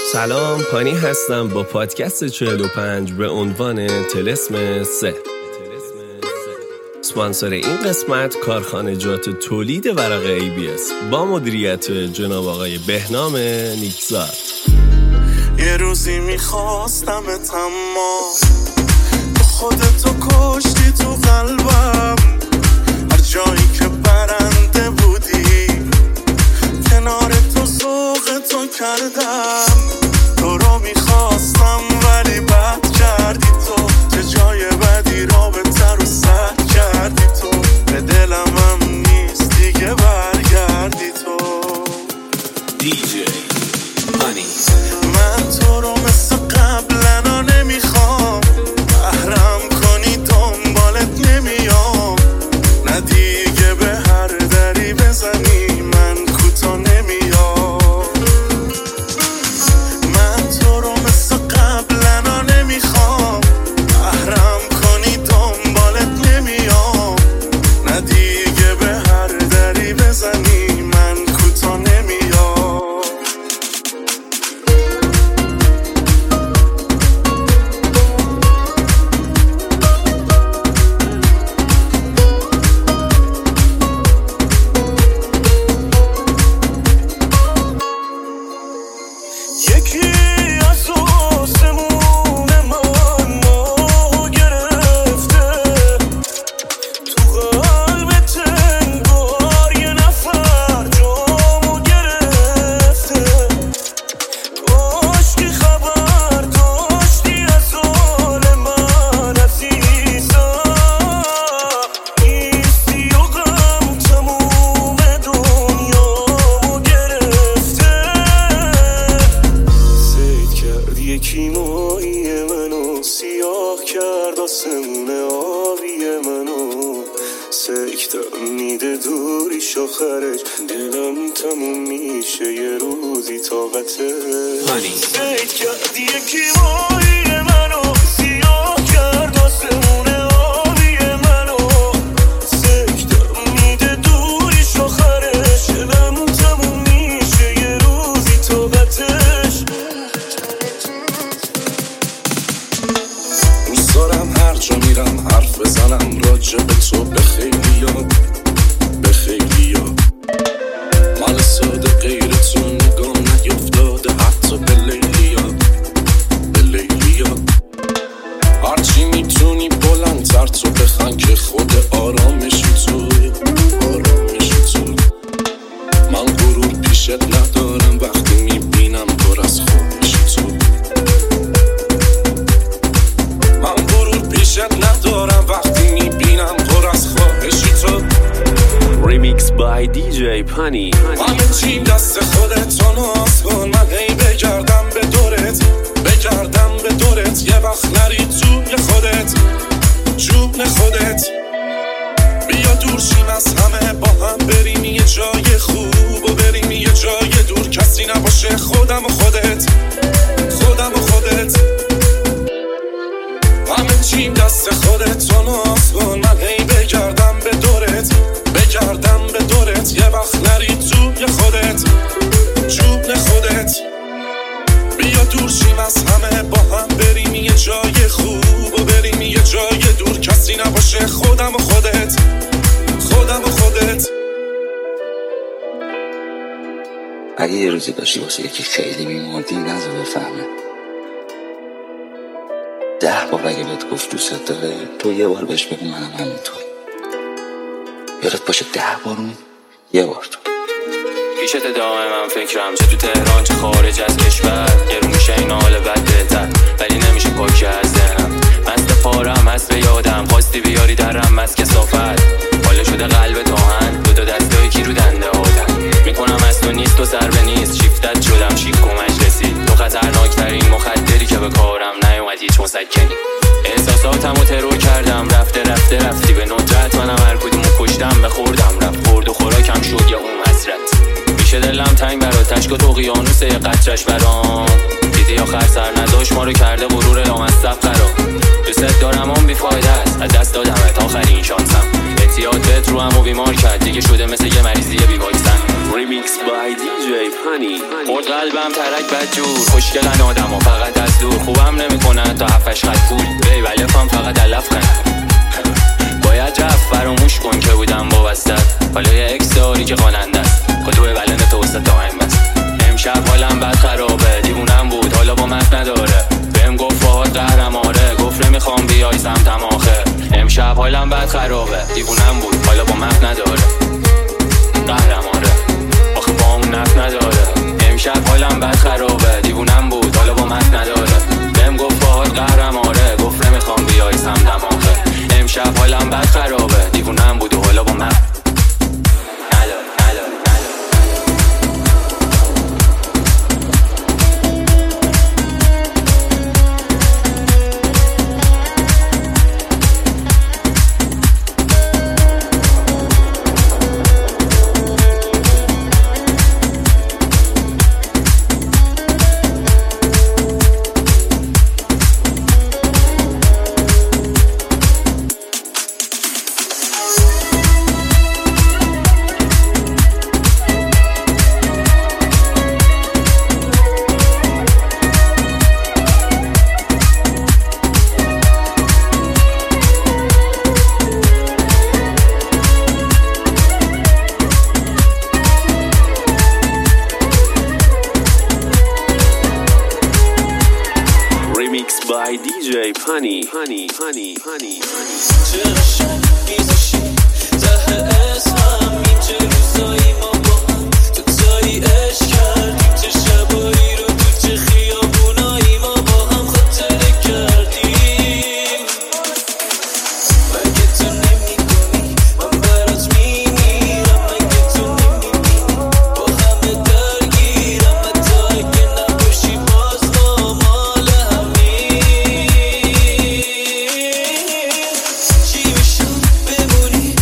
سلام، پانی هستم با پادکست 45 به عنوان طلسم 3. اسپانسر این قسمت کارخانجات تولید ورق ABS با مدیریت جناب آقای بهنام نیکزاد. یه روزی میخواستم اما تو خودتو کشتی تو قلبم، هر جایی که برنده بودی کنار تو ذوق تو کردم. تو رو میخواستم ولی بد کردی تو، چه جای بدی رابطه رو سر کردی تو. به دلم هم نیست دیگه برگردی تو. دیجی پانی. من تو رو مثل قبلنا نمیخوام، بهرم کنی دنبالت نمیام، نه دیگه به هر دری بزنی من کوتا نمیام. من تو رو مثل قبلنا نمیخوام، بهرم کنی دنبالت نمیام، نه دیگه به هر دری بزنی من کوتا نمیام. یکی از آسمون من ما گرفته، تو قلبت انگار یه نفر جامو گرفته. کاش که خبر داشتی از حال من عزیزم، نیستی و غم تموم دنیامو گرفته. سید کرد یکی ماهی منو، سیاه کرد آسمون آبی منو. سکتم میده دوریش آخرش، دلم تموم میشه یه روزی طاقته. سید کرد یکی ماهی منو، سیاه کرد آسمون آبی منو. سکتم میده دوریش آخرش، دلم تموم میشه یه روزی طاقتش. دوست دارم هر جا میرم حرف بزنم راجع به تو، به خیلیا به خیلیا. مال ساده غیر تو نگام نیفتاده حتی به لیلیا به لیلیا. هرچی میتونی بلندتر تو بخن که خود آرامشی تو آرامشی تو. من غرور پیشت ندارم وقتی میبینم پر از خواهشی تو. من غرور پیشت ندارم وقتی میبینم پر از خواهشی تو. ریمیکس بای دیجی پانی. همه چیم دست خودت تو ناز کن، من هی بگردم به دورت بگردم به دورت. یه وقت نری توی خودت جون خودت. بیا دور شیم از همه با هم بریم یه جای خوب و بریم یه جای دور، کسی نباشه خودم و خودت خودم و خودت. همه چیم دست خودت تو ناز کن، من هی بگردم به دورت بگردم به دورت. یه وقت نری توی خودت جون خودت. بیا دور شیم از همه با هم بریم یه جای خوب و بریم یه جای دور، کسی نباشه خودم و خودت خودم و خودت. اگه یه روزی داشتی واسه یکی خیلی میموندی نذار بفهمه. 10 بار اگه بهت گفت دوست داره، تو یه بار بهش بگو منم همینطور. یادت باشه 10 بار اون، یه بار تو. پیشت دائم من فکرم، چه تو تهران چه خارج از کشور. گرون میشه این حال بد بهتر، ولی نمیشه پاک از ذهنم. مست پارم هست به یادم، خواستی بیاری درم مست کثافت. حالا شده قلب تاهن، دوتا دستایی کی رو دنده آدم. میکنم از تو نیست و سر به نیست، شیفتت شدم شیک و مجلسی. تو خطرناکترین مخدری که به کارم نیومد هیچ مسکنی. احساساتمو ترور کردم، رفته رفته رفتی به ندرت. منم هر کدومو کشتم بخوردم، رفت خورد و خوراکم شد یا اون حسرت. میشه دلم تنگ برات، تشک و تو قیانوس یه قطرش برام. دیدی آخر سر نداشت ما رو کرده غرور لامصب قرار. دوست دارم اون بیفایده است، از دست دادمت آخرین شانسم. اعتیاد بهت رو همو بیمار کرد دیگه شده مثل یه مریضی بی واکسن. ریمیکس بای دی جی پانی. خورد قلبم ترک بدجور خوشگلن آدم و فقط از دور خوبم نمیکنن تا 7-8 خط پول بی ولفم فقط علف کن. باید رفت فراموش کن که بودم وابستت حالا یه اکس داری که خواننده است کدو ولن تو وسط دائم بست. امشب حالم بد خرابه دیوونم بود حالا با مف نداره بهم گفت فهاد قهرماره گفت نمیخوام بیای سمتم آخه. امشب حالم بد خرابه دیوونم بود حالا با مف نداره قهرماره آخه با اون نف نداره. امشب حالم بد خرابه دیوونم بود حالا با مف نداره بهم گفت فهاد قهرماره گفت نمیخوام بیای سمتم آخه. امشب حالم بد خرابه دیوونم بود و حالا با مف by DJ Honey Honey Honey Honey چرا شب میزشی ته اسمم اینجا روزایی ما با هم تو تایی عشق کردیم چه شبایی رو تو چه خیابونایی ما با هم خاطره کردیم. مگه تو نمی کنی من برات میمیرم مگه تو نمی بینی با همه درگیرم حتی اگه نباشی باز ما مال همین. چی میشد بمونی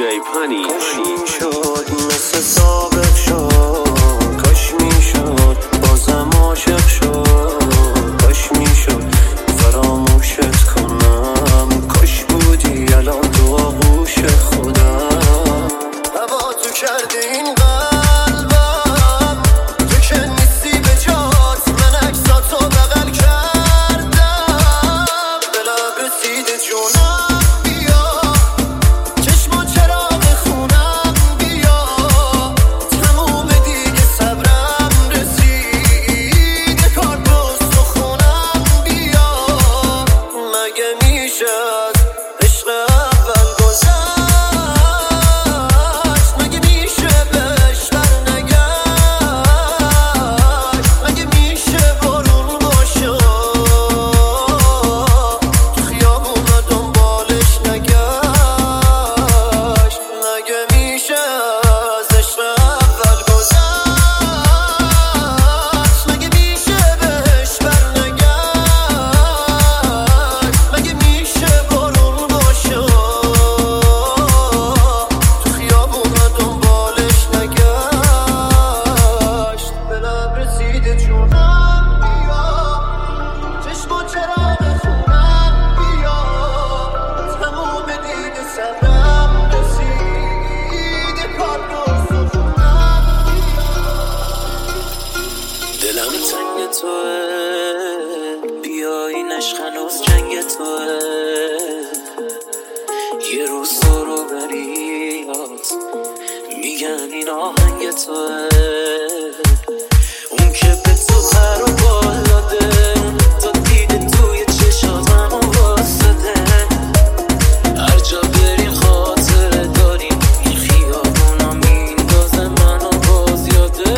پانی. کاش میشد مثل سابق شد، کاش میشد بازم عاشق شد، کاش میشد فراموشت کنم، کاش بودی الان تو آغوش خودم. هوا تو کرده این قلبم، تو که نیستی به جات، من عکساتو بغل کردم، دلم رسیده جونم بیا، چشما چراغ خونم بیا، تموم دیگه صبرم رسیده، کار دوست و خونم بیا، مگه میشه از عشق اول گذشت، مگه میشه بهش برنگشت، مگه میشه بارون باشه تو خیابون دنبالش نگشت، مگه میشه از عشق اول گذشت، مگه میشه بهش برنگشت، مگه میشه بارون باشه تو خیابون دنبالش نگشت، دلم رسیده جونم بیا، چشم و چراغ خونم بیا، تموم دیگه صبرم رسیده، کار درست و خونم دلم تنگ توه، بیا این عشق هنوز جنگ توه، یه روز تو رو بریات میگن این آهنگ توه، اون که به تو پر و بال داده، تا دیده توی چشاتم و واسده، هر جا بریم خاطره داریم، این خیابونا میندازه منو باز یاده.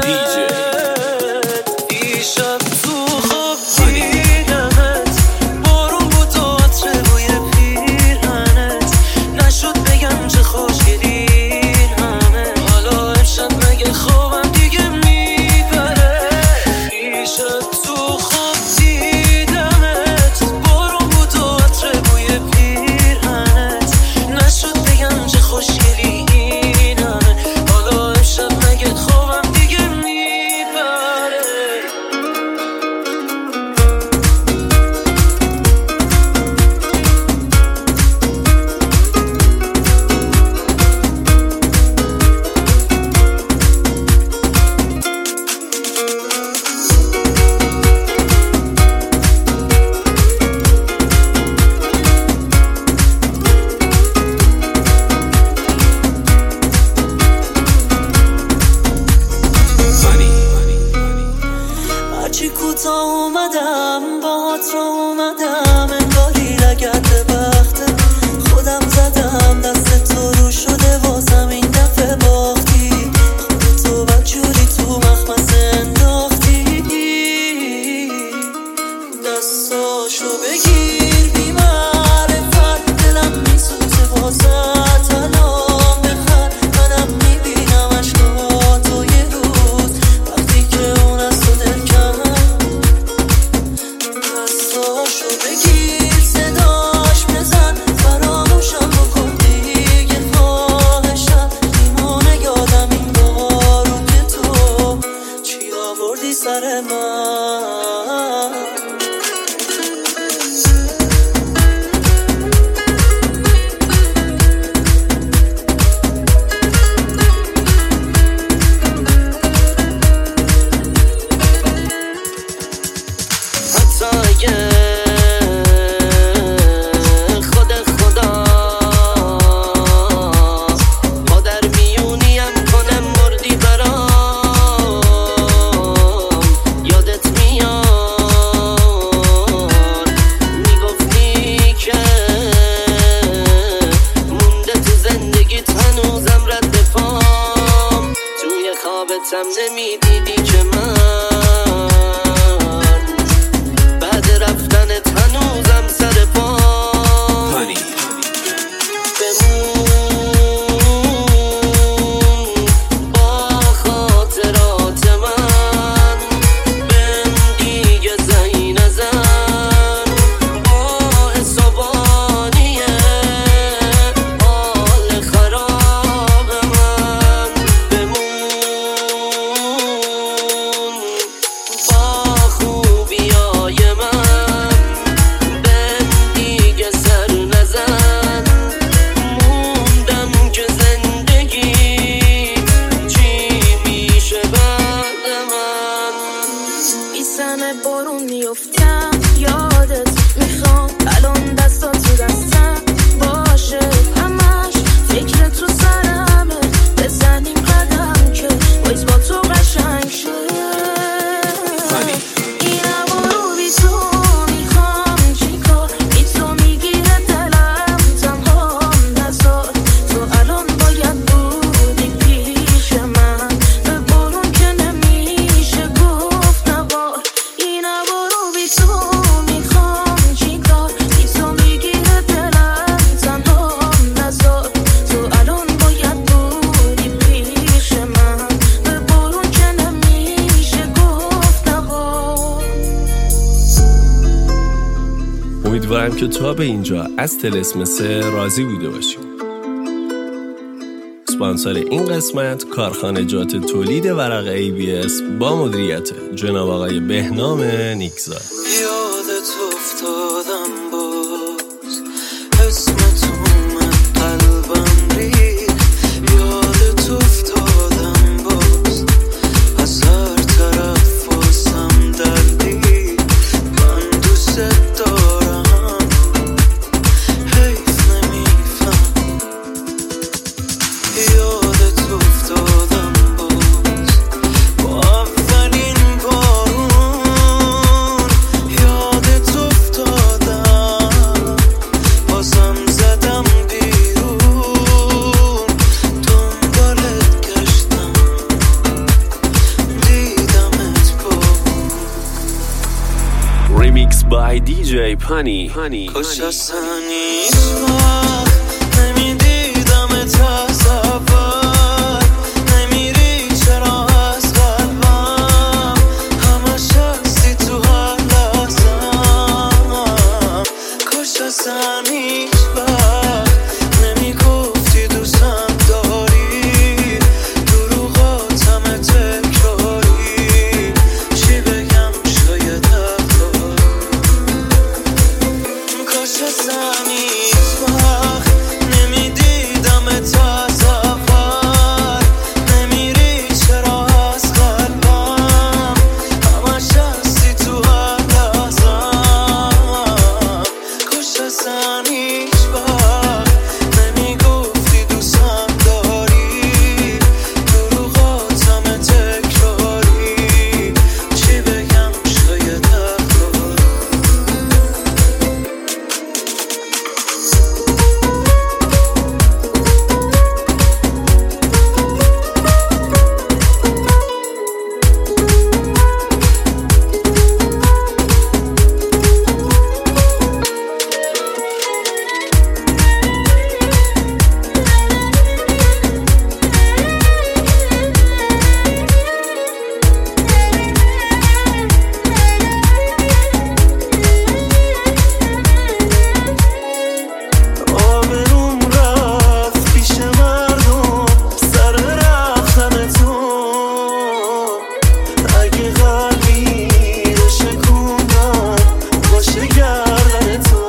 دیشب تو خواب دیدمت، بارون بود و عطر روی پیرهنت، نشد بگم چه خوشگلی این همه، حالا امشب مگه خوابم دیگه میبره. دیشب تو خواب دیدمت، بارون بود و عطر روی پیرهنت، نشد بگم چه خوشگلی این همه، حالا امشب مگه خوابم دیگه میبره. هرچی کوتاه اومدم باهات رو اومدم، انگاری لگد بخته خودم زدم، دست تو رو شده واسم این دفعه باختی، خودتو بدجوری تو مخمسه انداختی، دستاشو بگیر بی معرفت، دلم میسوزه واسه الان بخند، منم میبینم عشقاتو یه روز وقتی که اون از تو دل کن، دستاشو بگیر صداش بزن، فراموشم بکن دیگه خواهشم، میمونه یادم این بارو که تو چی آوردی سر من. حتی اگه خود خدا ما در میونیم کنم مردی برام، یادت میاد میگفتی که مونده تو زندگیت هنوزم رد پام، توی خوابتم نمیدیدی که من بعد رفتنت هنوزم سر پام، بمون با خاطرات من، بهم دیگه زنگ نزن، با حسابانیه حال خراب که تا به اینجا از طلسم 3 راضی بوده باشید. اسپانسر این قسمت کارخانجات تولید ورق ABS با مدیریت جناب آقای بهنام نیکزاد. یادت افتادم باز اسمتون من قلبم رید، یادت افتادم باز از هر طرف واسم دردی، من دوست دارم حیف نمیفهم. یادت افتادم باز با اولین بارون، یادت افتادم بازم زدم بیرون، دنبالت گشتم دیدمت بابون. ریمیکس بای دیجی پانی. کاش اصلا هیچ وقت نمیدیدمت از اول، نمیری چرا از قلبم، همش هستی تو هر لحظم. کاش اصلا هیچ وقت نمیگفتی دوستم داری، دروغات همه تکراری، چی بگم شاید حق داری. کاش اصلا هیچ وقت نمیدیدمت از اول، نمیری چرا از قلبم، همش هستی تو هر لحظم. کاش اصلا هیچ وقت نمیگفتی دوستم داری، دروغات همه تکراری، چی بگم شاید حق داری. آبروم رفت پیش مردم سر رفتن تو، اگه قلبی رو شکوندم باشه گردن تو،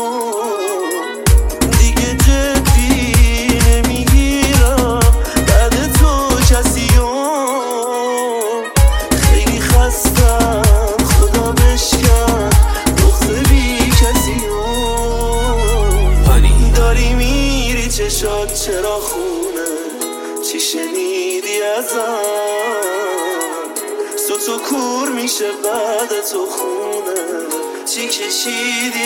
دیگه جدی نمیگیرم بعد تو کسیو، خیلی خستم خدا بشکن دخت بی کسیو. داری میری چشات چرا خونه، چی شنیدی ازم، سوتو کور میشه بعد تو خونه، چی کشیدی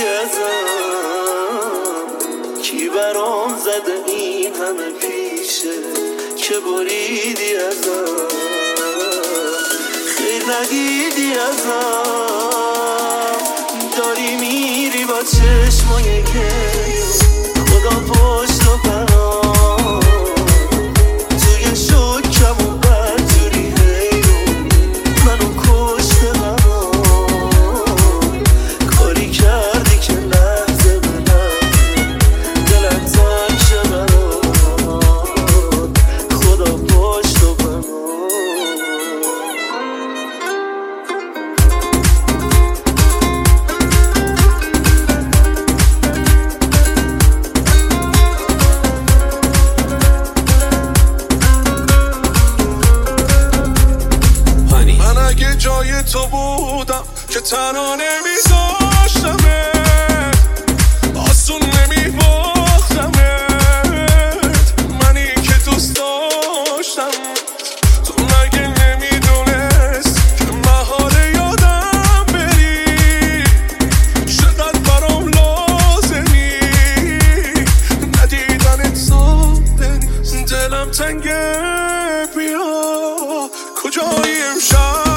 ازم، کی برام زده این همه پیشه که بریدی ازم، خیر ندیدی ازم. داری میری با چشمای گریه، خدا پشت و پناه، توی شکم و بدجوری حیرون منو کشته غمان، کاری کردی که لحظه به لحظه دلت تنگ شه برام، خدا پشت و پناه. جای تو بودم که تنها نمیذاشتمت، آسون نمیباختمت، منی که دوست داشتم تو مگه نمیدونست که محاله یادم بری، چقدر برام لازمی ندیدنت صبح دلم تنگه، بیا کجایی امشب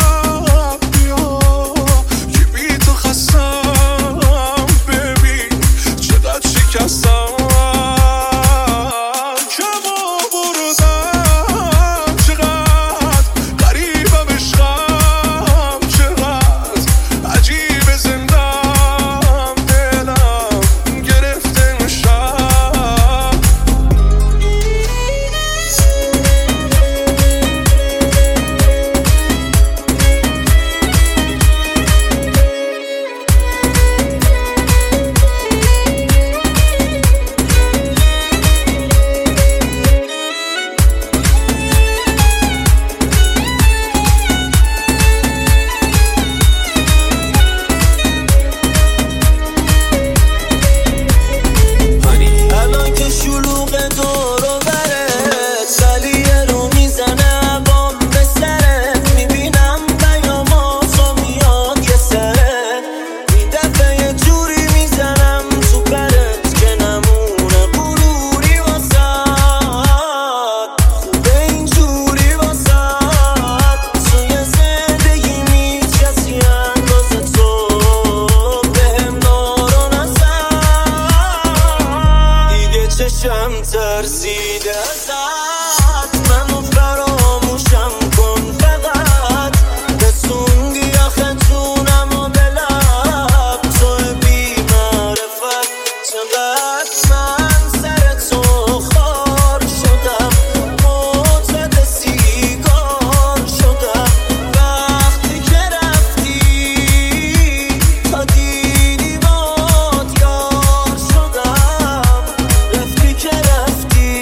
چشم ترسیده ازت، منو فراموشم کن فقط، رسوندی آخه جونمو به لب، تو بی معرفت چقدر من سر تو خار شدم، معتاد سیگار شدم، وقتی که رفتی تا دیدی باد یار شدم، رفتی که رفتی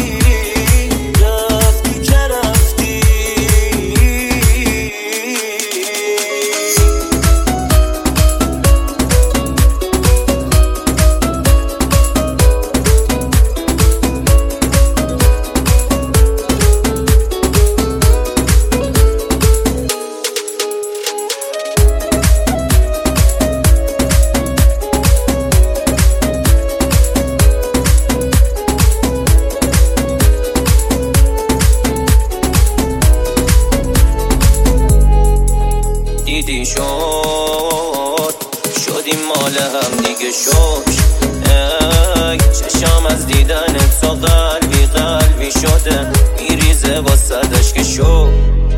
که رفتی. دیدی شدیم مال هم دیگه شوش، چشام از دیدن تو قلبی شده، میریزه واسدش که شو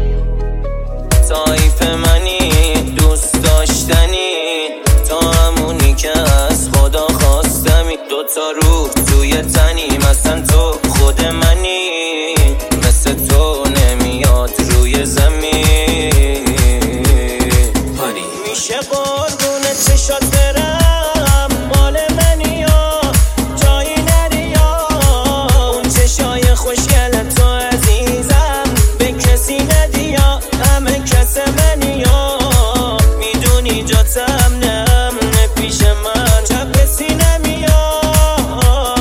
تایپ منی، دوست داشتنی، تا همونی که از خدا خواستمی، دوتا روح توی تنی، مثلا تو خود منی، مثل تو نمیاد روی زمین، میشه قربون چشات برم، مال منی یا جایی نری یا اون چشای خوشگل تو عزیزم، به کسی ندی یا همه کس منی یا میدونی جاتم نمونه پیش من، چپ سینه میاد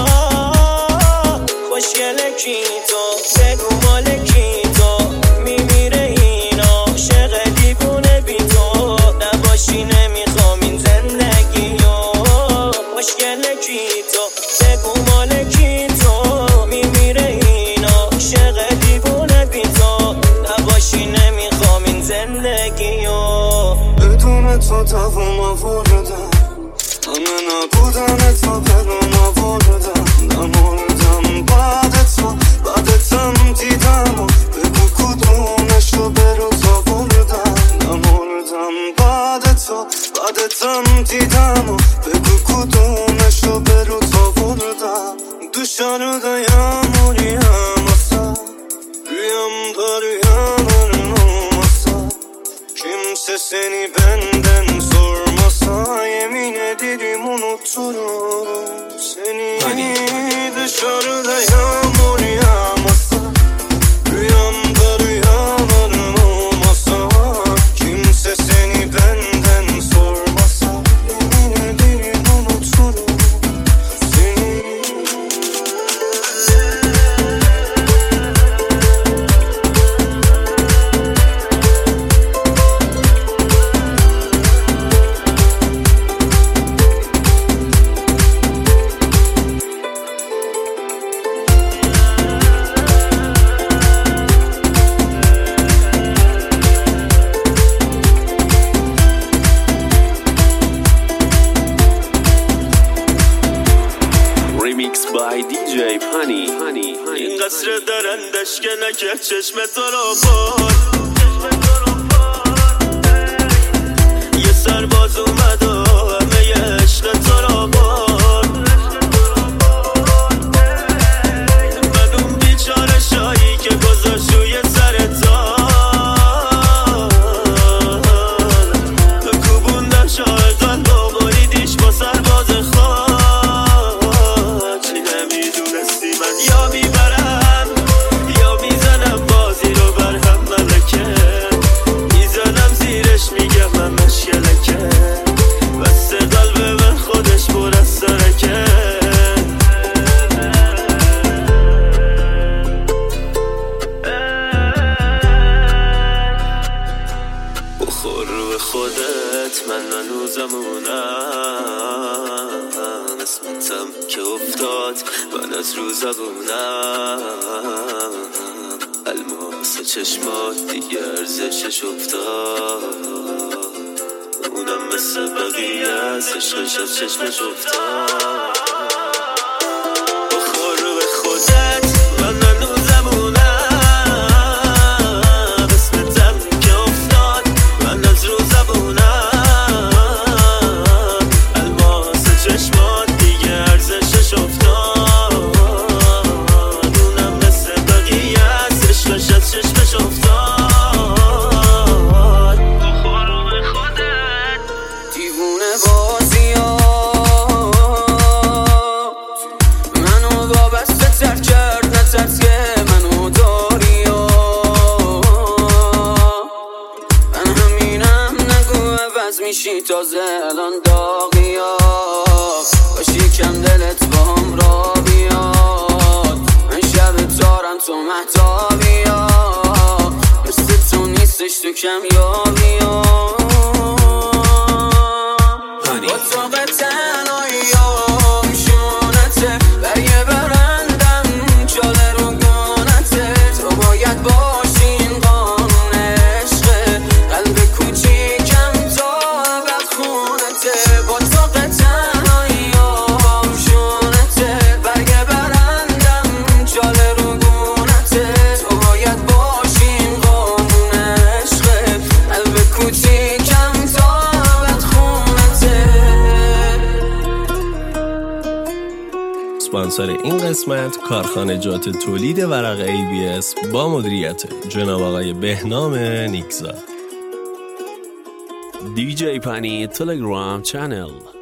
خوشگل کی تو بگو مال کی تو، میمیره این عاشق دیوونه بی تو، نباشی نمیخوام این زندگیو، خوشگل کی تو بگو مال کی تو، میمیره این عاشق دیوونه بی تو، نباشی نمیخوام این زندگیو. بدون تو تفهم آوردم، همه نبودن تو برام آوردم، نمردم بعدتم دیدم و بگو کدومش رو به روز آوردم، نمردم بعدتم دیدم و بگو کدومش رو به روز آوردم، دوشانو دایم وریم واسه rüyam olmasa, kimse seni benden sormasa, yemin ederim unuturum seni. Dışarıda yağmur yağmasa, rüyamda rüyalarım olmasa, kimse seni benden sormasa, yemin ederim unuturum seni. Remix by DJ Honey. این قصر درندش که نکرد چشم تو رو بار، یه سرباز اومد و همه عشق تو رو بار، بعد اون بیچاره شایی که گذاشت روی سر تا کوبوندم شاهدان با بریدیش با سرباز خاک، نمیدونستی من یا میبرم یا میزنم بازی رو بر هم، ملکه میزنم زیرش میگم من مشکلکه، بس قلب من خودش پر از سرکه. بخور به خودت من هنوزمونم، اسمتم که افتاد من از رو زبونم، الماس چشمات دیگه ارزشش افتاد، اونم مثل بقیه از عشقش از چشمش افتاد. تازه الان داغیا باش یکم دلت با هم را بیاد من شب تارم تو محتابیا مثل تو نیستش تو کمیابیا با تو به تنهاییام شونته برگه برندم جاله رو گونته تو باید باشی این قانون عشقه قلب کوچیکم تا بد خونته با تو به تنهاییام شونته برگه برندم جاله رو گونته تو باید باشی این قانون عشقه قلب کوچیکم تا بد خونته. اسپانسر این قسمت کارخانجات تولید ورق ABS با مدیریت جناب آقای بهنام نیکزاد. DJ Pani Telegram channel.